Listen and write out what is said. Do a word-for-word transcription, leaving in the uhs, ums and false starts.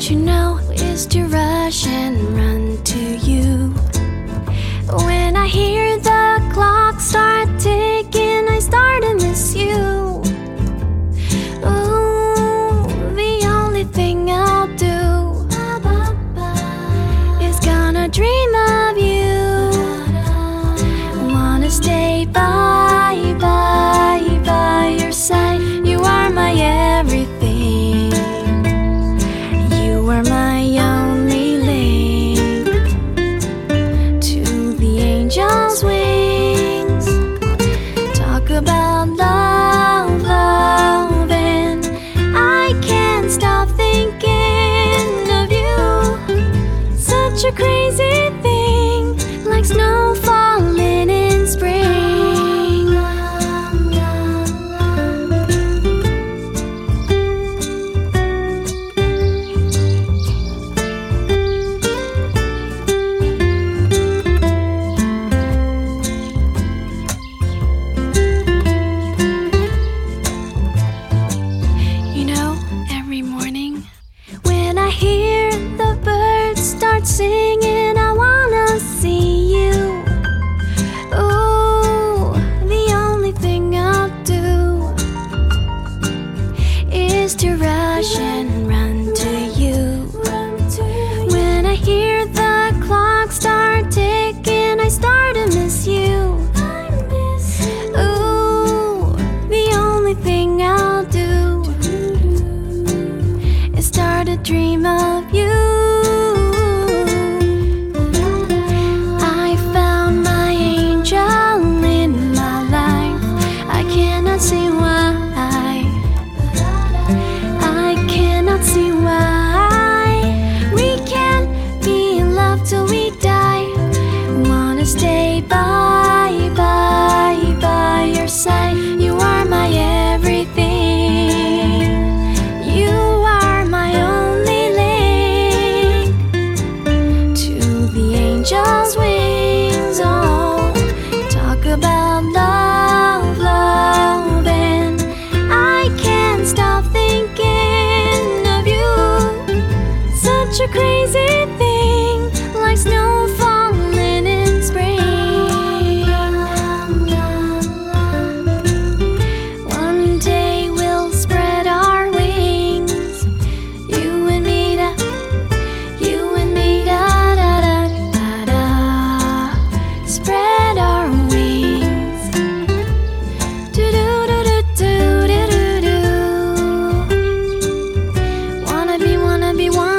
don't you know, is to rush and run to you. When I hear the clock start ticking, I start to miss you. Ooh, the only thing I'll do is gonna dream of you. Wanna stay by, by, by your side. You are my everything. You are my only link to the angel's wings. Talk about love, love, and I can't stop thinking of you. Such a crazy thing, like snow falling in spring. Singing, I wanna see you. Oh, the only thing I'll do is to rush and run to you. When I hear the clock start ticking, I start to miss you. Oh, the only thing I'll do is start to dream of you. See why, I cannot see why we can't be in love till we die. Wanna stay by, by, by your side. You are my everything. You are my only link to the angel's wings. Oh, talk about love, love. Such a crazy thing, like snow falling in spring. One day we'll spread our wings. You and me, da, you and me, da, da, da, da, da. Spread our wings. Do, do, do, do, do, do, do, do. Wanna be, wanna be, wanna